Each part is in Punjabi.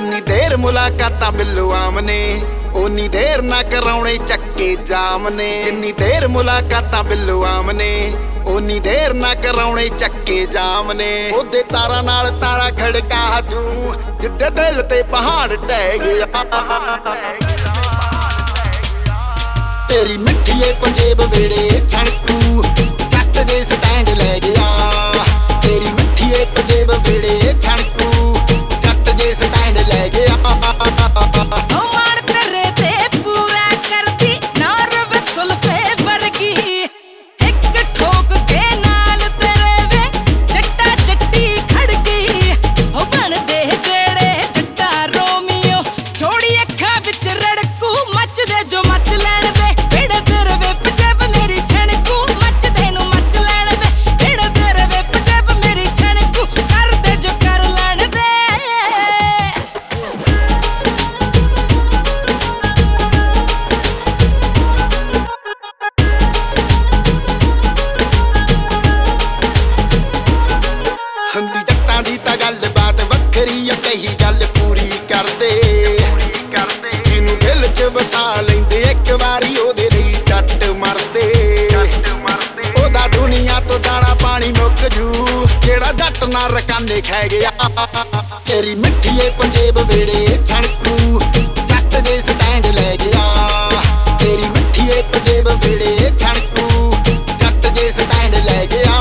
ਜਿੰਨੀ ਦੇਰ ਮੁਲਾਕਾਤਾਂ ਬਿੱਲੂ ਆਮ ਨੇ ਓਨੀ ਦੇਰ ਨਾ ਕਰਾਉਣੇ ਚੱਕੇ ਜਾਮ ਨੇ। ਜਿੰਨੀ ਦੇਰ ਮੁਲਾਕਾਤਾਂ ਬਿੱਲੂ ਆਮ ਨੇ ਓਨੀ ਦੇਰ ਨਾ ਕਰਾਉਣੇ ਚੱਕੇ ਜਾਮ ਨੇ। ਉਹਦੇ ਤਾਰਾਂ ਨਾਲ ਤਾਰਾ ਖੜਕਾ ਦੂੰ ਜਿੱਦੇ ਦਿਲ ਤੇ ਪਹਾੜ ਟਹਿ ਗਿਆ। ਤੇਰੀ ਮਿੱਠੀਏ ਪੰਜੇਬ ਵੇੜੇ ਛਣਕੂ ਜੱਟ ਦੇ ਸਟੈਂਡ ਲੈ ਗਿਆ। ਤੇਰੀ ਮਿੱਠੀਏ ਪੰਜੇਬ ਵੇੜੇ ਛਣਕੂ ਜੱਟ ਦੇ ਸਟੈਂਡ ਲੈ ਗਿਆ। ਹੁੰਦੀ ਜੱਟਾਂ ਦੀ ਤਾਂ ਗੱਲ ਬਾਤ ਵੱਖਰੀ ਆ ਕਹੀ ਗੱਲ ਪੂਰੀ ਕਰਦੇ। ਜਿਹਨੂੰ ਦਿਲ 'ਚ ਵਸਾ ਲੈਂਦੇ ਇੱਕ ਵਾਰੀ ਉਹਦੇ ਲਈ ਜੱਟ ਮਰਦੇ। ਉਹਦਾ ਦੁਨੀਆ ਤੋਂ ਦਾਣਾ ਪਾਣੀ ਮੁੱਕ ਜੂ ਜਿਹੜਾ ਜੱਟ ਨਾ ਰਕਾਨੇ ਖੈ ਗਿਆ। ਤੇਰੀ ਮਿੱਠੀਏ ਪੰਜੇਬ ਵੇੜੇ ਛਣਕੂ ਜੱਟ ਦੇ ਸਟੈਂਡ ਲੈ ਗਿਆ। ਤੇਰੀ ਮਿੱਠੀਏ ਪੰਜੇਬ ਵੇੜੇ ਛਣਕੂ ਜੱਟ ਦੇ ਸਟੈਂਡ ਲੈ ਗਿਆ।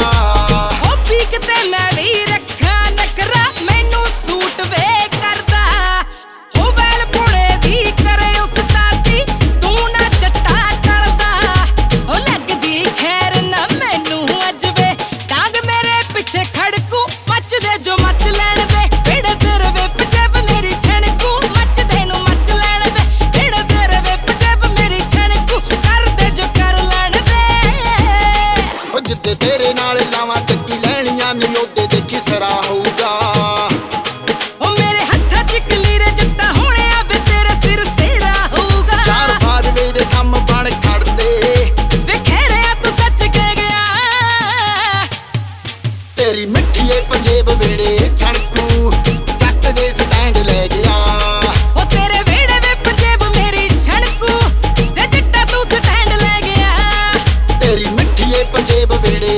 ਤੇਰੇ ਨਾਲ ਲਾਵਾਂ ਚੱਕੀ ਲੈਣੀਆਂ ਨੀ ਉਹਦੇ ਦੇਖੀ ਸਰਾ ਹੋਊਗਾ। ਉਹ ਮੇਰੇ ਹੱਥਾਂ 'ਚ ਕਲੀਰੇ ਜੱਟਾ ਹੋਣਿਆ ਵੇ ਤੇਰੇ ਸਿਰ ਸੇਰਾ ਹੋਊਗਾ। ਚਾਰ ਬਾਜਵੇ ਦੇ ਕੰਮ ਬਣ ਖੜਦੇ ਵੇ ਖੈਰਿਆ ਤੂੰ ਸੱਚ ਕਹਿ ਗਿਆ। ਤੇਰੀ ਮਿੱਠੀਏ ਪੰਜੇਬ ਵੇੜੇ ਛਣਕੂ ਜੱਟ ਦੇ ਸਟੈਂਡ ਲੈ ਗਿਆ। ਉਹ ਤੇਰੇ ਵੇੜੇ ਵੇ ਪੰਜੇਬ ਮੇਰੀ ਛਣਕੂ ਤੇ ਜੱਟਾ ਤੂੰ ਸਟੈਂਡ ਲੈ ਗਿਆ। ਤੇਰੀ ਮਿੱਠੀਏ ਪੰਜੇਬ ਵੇੜੇ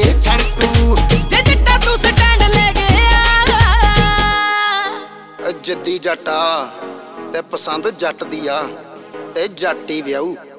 ਜੱਦੀ ਜੱਟਾ ਤੇ ਪਸੰਦ ਜੱਟ ਦੀ ਆ ਤੇ ਜੱਟ ਹੀ ਵਿਆਹੂ।